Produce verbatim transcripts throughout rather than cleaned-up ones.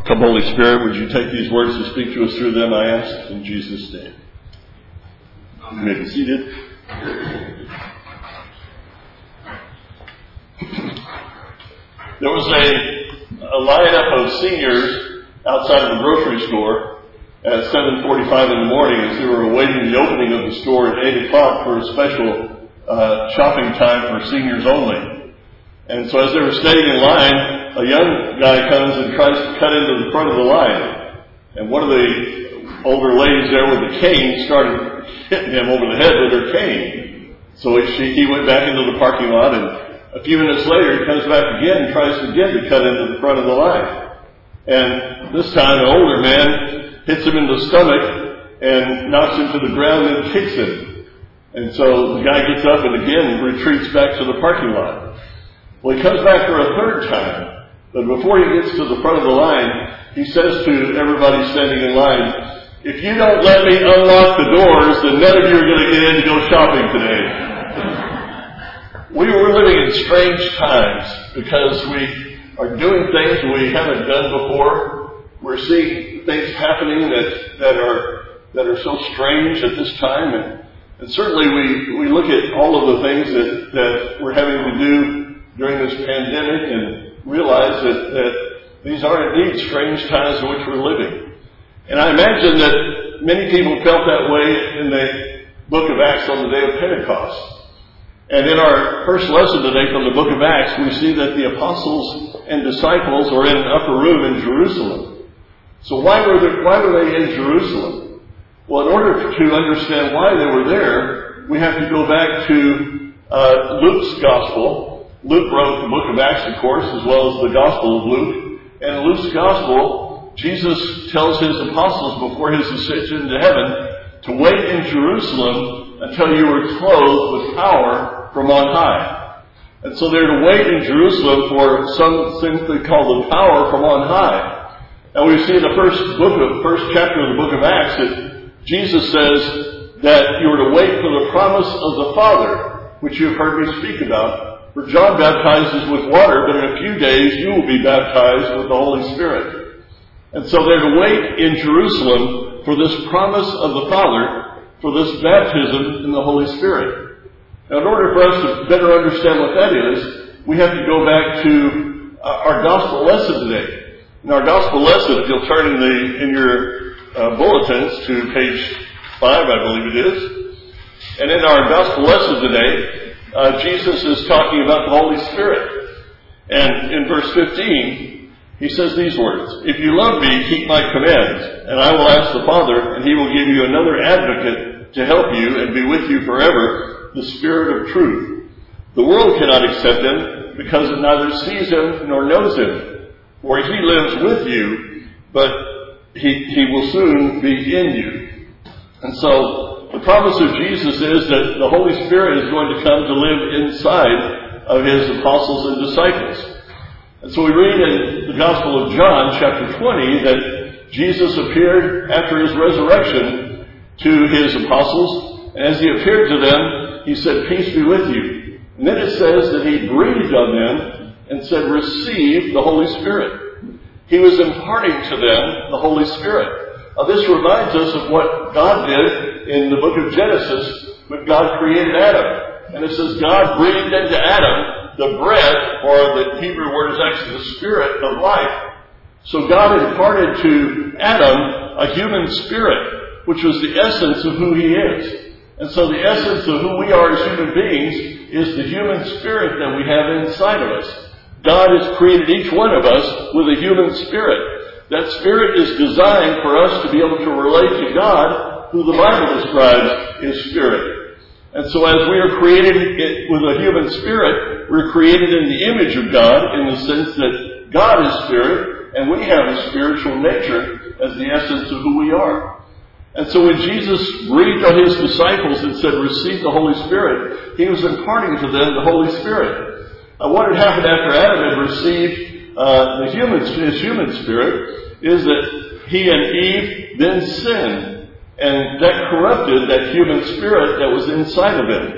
Come, Holy Spirit, would you take these words and speak to us through them, I ask, in Jesus' name. You may be seated. There was a, a lineup of seniors outside of a grocery store at seven forty-five in the morning as they were awaiting the opening of the store at eight o'clock for a special uh, shopping time for seniors only. And so as they were standing in line, a young guy comes and tries to cut into the front of the line. And one of the older ladies there with the cane started hitting him over the head with her cane. So he, he went back into the parking lot, and a few minutes later he comes back again and tries again to cut into the front of the line. And this time an older man hits him in the stomach and knocks him to the ground and kicks him. And so the guy gets up and again retreats back to the parking lot. Well, he comes back for a third time. But before he gets to the front of the line, he says to everybody standing in line, "If you don't let me unlock the doors, then none of you are going to get in to go shopping today." We were living in strange times because we are doing things we haven't done before. We're seeing things happening that, that are that are so strange at this time. And, and certainly we, we look at all of the things that, that we're having to do during this pandemic and realize that, that these are indeed strange times in which we're living. And I imagine that many people felt that way in the book of Acts on the day of Pentecost. And in our first lesson today from the book of Acts, we see that the apostles and disciples are in an upper room in Jerusalem. So why were they, why were they in Jerusalem? Well, in order to understand why they were there, we have to go back to uh, Luke's gospel. Luke wrote the book of Acts, of course, as well as the Gospel of Luke. And in Luke's Gospel, Jesus tells his apostles before his ascension to heaven to wait in Jerusalem until you were clothed with power from on high. And so they're to wait in Jerusalem for something they call the power from on high. And we see in the first book of, first chapter of the book of Acts that Jesus says that you are to wait for the promise of the Father, which you've heard me speak about. For John baptizes with water, but in a few days you will be baptized with the Holy Spirit. And so they're to wait in Jerusalem for this promise of the Father, for this baptism in the Holy Spirit. Now, in order for us to better understand what that is, we have to go back to our gospel lesson today. In our gospel lesson, if you'll turn in, the, in your uh, bulletins to page five, I believe it is. And in our gospel lesson today, Uh, Jesus is talking about the Holy Spirit. And in verse fifteen, he says these words, "If you love me, keep my commands, and I will ask the Father, and he will give you another advocate to help you and be with you forever, the Spirit of truth. The world cannot accept him because it neither sees him nor knows him. For he lives with you, but he, he will soon be in you." And so, the promise of Jesus is that the Holy Spirit is going to come to live inside of his apostles and disciples. And so we read in the Gospel of John, chapter twenty, that Jesus appeared after his resurrection to his apostles. And as he appeared to them, he said, "Peace be with you." And then it says that he breathed on them and said, "Receive the Holy Spirit." He was imparting to them the Holy Spirit. Now, this reminds us of what God did in the book of Genesis when God created Adam. And it says God breathed into Adam the breath, or the Hebrew word is actually the spirit of life. So God imparted to Adam a human spirit, which was the essence of who he is. And so the essence of who we are as human beings is the human spirit that we have inside of us. God has created each one of us with a human spirit. That spirit is designed for us to be able to relate to God, who the Bible describes as spirit. And so as we are created with a human spirit, we're created in the image of God in the sense that God is spirit, and we have a spiritual nature as the essence of who we are. And so when Jesus breathed on his disciples and said, "Receive the Holy Spirit," he was imparting to them the Holy Spirit. Now, what had happened after Adam had received uh, the human, his human spirit is that he and Eve then sinned, and that corrupted that human spirit that was inside of him.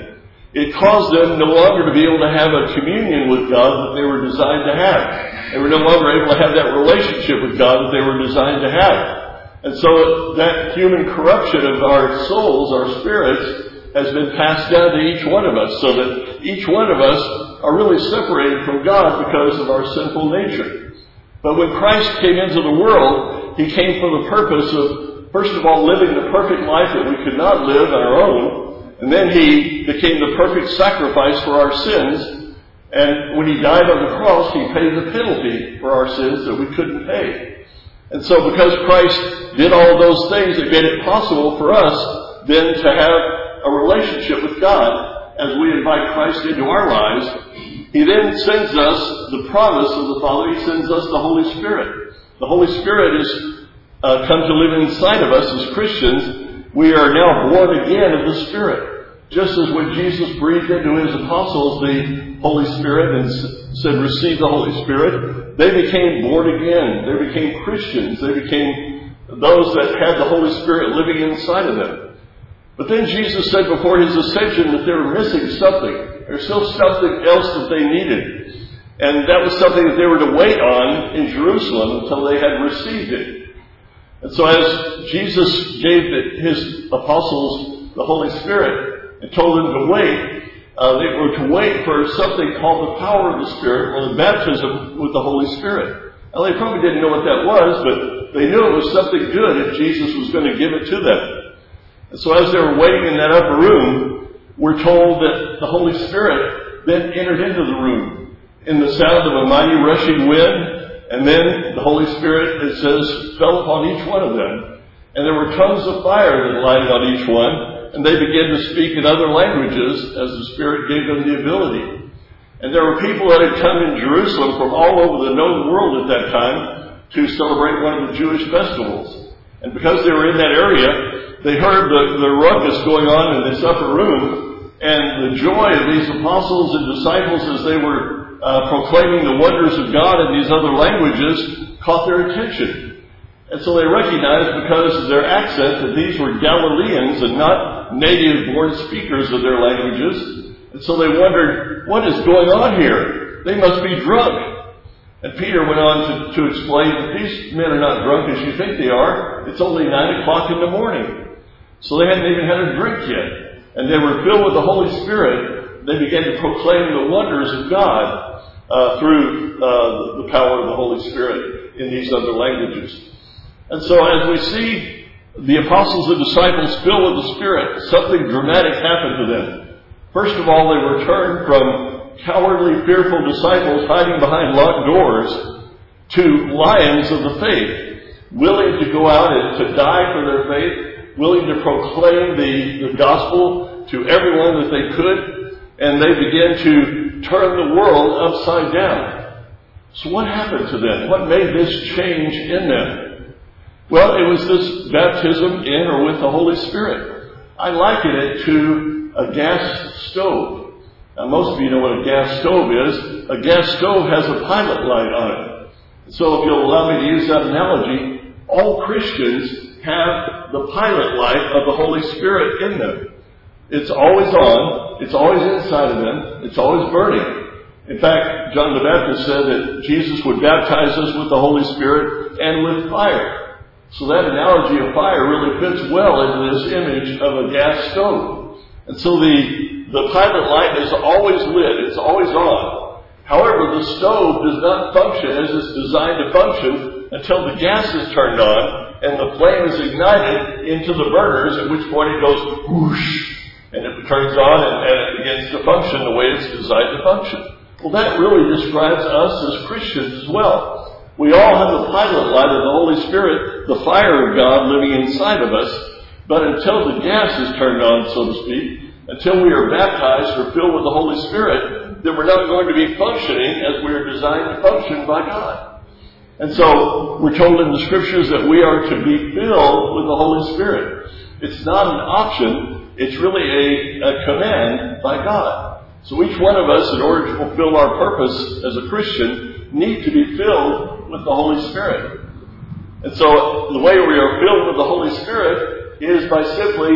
it caused them no longer to be able to have a communion with God that they were designed to have. They were no longer able to have that relationship with God that they were designed to have. And so that human corruption of our souls, our spirits, has been passed down to each one of us, so that each one of us are really separated from God because of our sinful nature. But when Christ came into the world, He came for the purpose of, first of all, living the perfect life that we could not live on our own, and then He became the perfect sacrifice for our sins, and when He died on the cross, He paid the penalty for our sins that we couldn't pay. And so because Christ did all of those things, it made it possible for us then to have a relationship with God as we invite Christ into our lives. He then sends us the promise of the Father. He sends us the Holy Spirit. The Holy Spirit has uh, come to live inside of us as Christians. We are now born again of the Spirit. Just as when Jesus breathed into His apostles the Holy Spirit and said, receive the Holy Spirit, they became born again. They became Christians. They became those that had the Holy Spirit living inside of them. But then Jesus said before His ascension that they were missing something. There was still something else that they needed. And that was something that they were to wait on in Jerusalem until they had received it. And so as Jesus gave the, His apostles the Holy Spirit and told them to wait, uh, they were to wait for something called the power of the Spirit, or the baptism with the Holy Spirit. Now they probably didn't know what that was, but they knew it was something good if Jesus was going to give it to them. And so as they were waiting in that upper room, we're told that the Holy Spirit then entered into the room in the sound of a mighty rushing wind, and then the Holy Spirit, it says, fell upon each one of them. And there were tongues of fire that lighted on each one, and they began to speak in other languages as the Spirit gave them the ability. And there were people that had come in Jerusalem from all over the known world at that time to celebrate one of the Jewish festivals. And because they were in that area, they heard the, the ruckus going on in this upper room, and the joy of these apostles and disciples as they were uh, proclaiming the wonders of God in these other languages caught their attention. And so they recognized, because of their accent, that these were Galileans and not native-born speakers of their languages. And so they wondered, what is going on here? They must be drunk. And Peter went on to, to explain that these men are not drunk as you think they are. It's only nine o'clock in the morning. So they hadn't even had a drink yet. And they were filled with the Holy Spirit. They began to proclaim the wonders of God uh, through uh, the power of the Holy Spirit in these other languages. And so as we see the apostles and disciples filled with the Spirit, something dramatic happened to them. First of all, they were turned from cowardly, fearful disciples hiding behind locked doors to lions of the faith, willing to go out and to die for their faith, willing to proclaim the, the gospel to everyone that they could, and they began to turn the world upside down. So what happened to them? What made this change in them? Well, it was this baptism in or with the Holy Spirit. I liken it to a gas stove. Now, most of you know what a gas stove is. A gas stove has a pilot light on it. So if you'll allow me to use that analogy, all Christians have the pilot light of the Holy Spirit in them. It's always on. It's always inside of them. It's always burning. In fact, John the Baptist said that Jesus would baptize us with the Holy Spirit and with fire. So that analogy of fire really fits well into this image of a gas stove. And so the, the pilot light is always lit. It's always on. However, the stove does not function as it's designed to function until the gas is turned on and the flame is ignited into the burners, at which point it goes whoosh, and it turns on and, and it begins to function the way it's designed to function. Well, that really describes us as Christians as well. We all have the pilot light of the Holy Spirit, the fire of God living inside of us, but until the gas is turned on, so to speak, until we are baptized or filled with the Holy Spirit, then we're not going to be functioning as we are designed to function by God. And so we're told in the Scriptures that we are to be filled with the Holy Spirit. It's not an option. It's really a, a command by God. So each one of us, in order to fulfill our purpose as a Christian, need to be filled with the Holy Spirit. And so the way we are filled with the Holy Spirit is by simply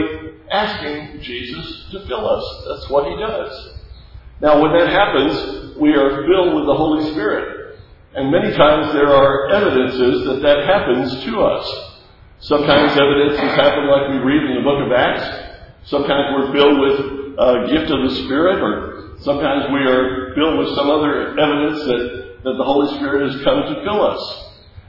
asking Jesus to fill us. That's what he does. Now, when that happens, we are filled with the Holy Spirit. And many times there are evidences that that happens to us. Sometimes evidences happen like we read in the book of Acts. Sometimes we're filled with a gift of the Spirit, or sometimes we are filled with some other evidence that, that the Holy Spirit has come to fill us.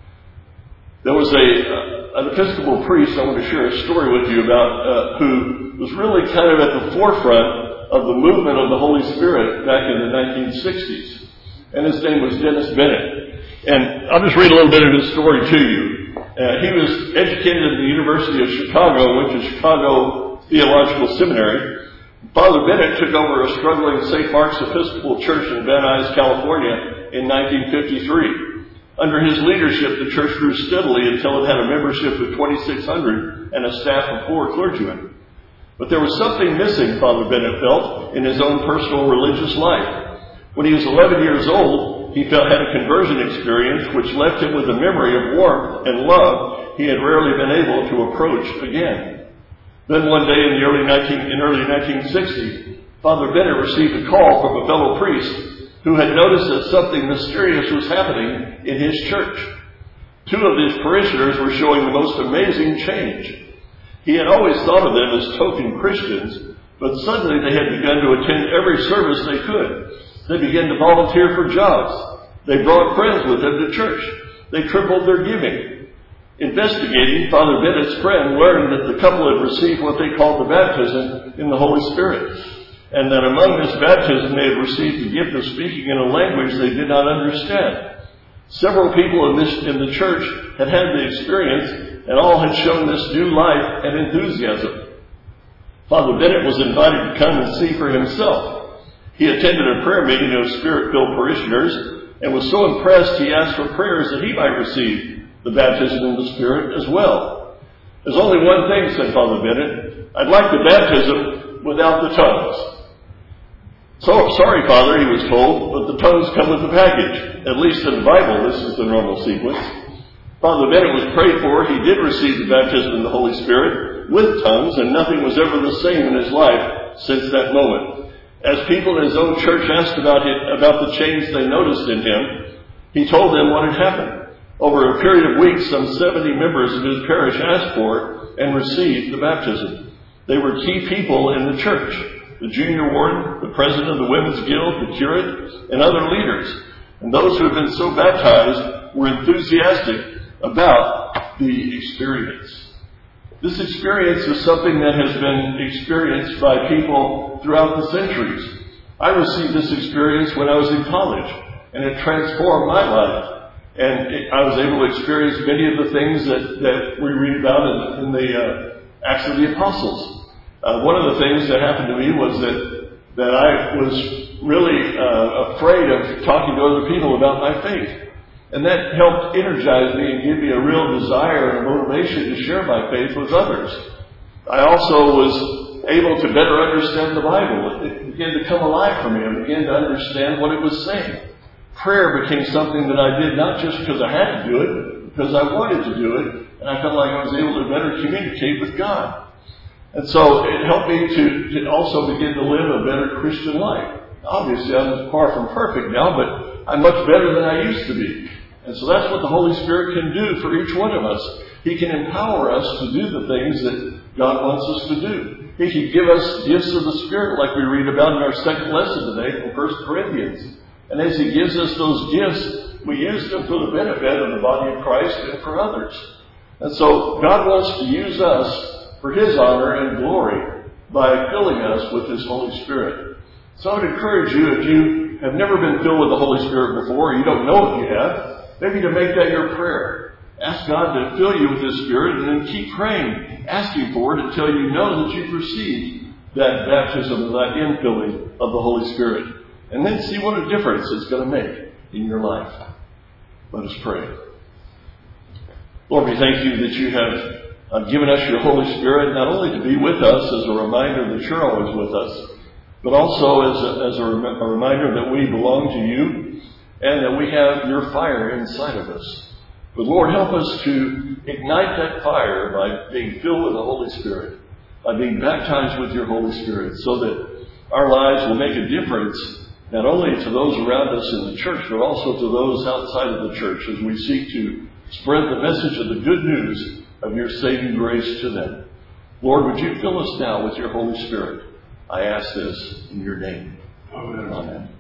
There was a uh, an Episcopal priest I want to share a story with you about uh, who was really kind of at the forefront of the movement of the Holy Spirit back in the nineteen sixties. And his name was Dennis Bennett. And I'll just read a little bit of his story to you. Uh, he was educated at the University of Chicago, went to Chicago Theological Seminary. Father Bennett took over a struggling Saint Mark's Episcopal Church in Van Nuys, California in nineteen fifty-three. Under his leadership, the church grew steadily until it had a membership of twenty-six hundred and a staff of four clergymen. But there was something missing, Father Bennett felt, in his own personal religious life. When he was eleven years old, he felt, had a conversion experience which left him with a memory of warmth and love he had rarely been able to approach again. Then one day in the early nineteen in early nineteen sixty, Father Bennett received a call from a fellow priest who had noticed that something mysterious was happening in his church. Two of his parishioners were showing the most amazing change. He had always thought of them as token Christians, but suddenly they had begun to attend every service they could. They began to volunteer for jobs. They brought friends with them to church. They tripled their giving. Investigating, Father Bennett's friend learned that the couple had received what they called the baptism in the Holy Spirit, and that among this baptism they had received the gift of speaking in a language they did not understand. Several people in, this, in the church had had the experience, and all had shown this new life and enthusiasm. Father Bennett was invited to come and see for himself. He attended a prayer meeting of Spirit-filled parishioners and was so impressed he asked for prayers that he might receive the baptism in the Spirit as well. There's only one thing, said Father Bennett. I'd like the baptism without the tongues. So, sorry, Father, he was told, but the tongues come with the package. At least in the Bible, this is the normal sequence. Father Bennett was prayed for. He did receive the baptism in the Holy Spirit with tongues, and nothing was ever the same in his life since that moment. As people in his own church asked about it, about the change they noticed in him, he told them what had happened. Over a period of weeks, some seventy members of his parish asked for it and received the baptism. They were key people in the church. The junior warden, the president of the Women's Guild, the curate, and other leaders. And those who had been so baptized were enthusiastic about the experience. This experience is something that has been experienced by people throughout the centuries. I received this experience when I was in college, and it transformed my life. And it, I was able to experience many of the things that, that we read about in, in the uh, Acts of the Apostles. Uh, one of the things that happened to me was that that I was really uh, afraid of talking to other people about my faith. And that helped energize me and give me a real desire and a motivation to share my faith with others. I also was able to better understand the Bible. It began to come alive for me. I began to understand what it was saying. Prayer became something that I did not just because I had to do it, but because I wanted to do it, and I felt like I was able to better communicate with God. And so it helped me to, to also begin to live a better Christian life. Obviously, I'm far from perfect now, but I'm much better than I used to be. And so that's what the Holy Spirit can do for each one of us. He can empower us to do the things that God wants us to do. He can give us gifts of the Spirit like we read about in our second lesson today from First Corinthians. And as He gives us those gifts, we use them for the benefit of the body of Christ and for others. And so God wants to use us for His honor and glory by filling us with His Holy Spirit. So I would encourage you, if you have never been filled with the Holy Spirit before, or you don't know if you have, maybe to make that your prayer. Ask God to fill you with His Spirit, and then keep praying, asking for it until you know that you've received that baptism, that infilling of the Holy Spirit. And then see what a difference it's going to make in your life. Let us pray. Lord, we thank you that you have Uh, given us your Holy Spirit, not only to be with us as a reminder that you're always with us, but also as a, as a, rem- a reminder that we belong to you and that we have your fire inside of us. But Lord, help us to ignite that fire by being filled with the Holy Spirit. by being baptized with your Holy Spirit, so that our lives will make a difference not only to those around us in the church, but also to those outside of the church as we seek to spread the message of the good news of your saving grace to them. Lord, would you fill us now with your Holy Spirit? I ask this in your name. Amen. Amen.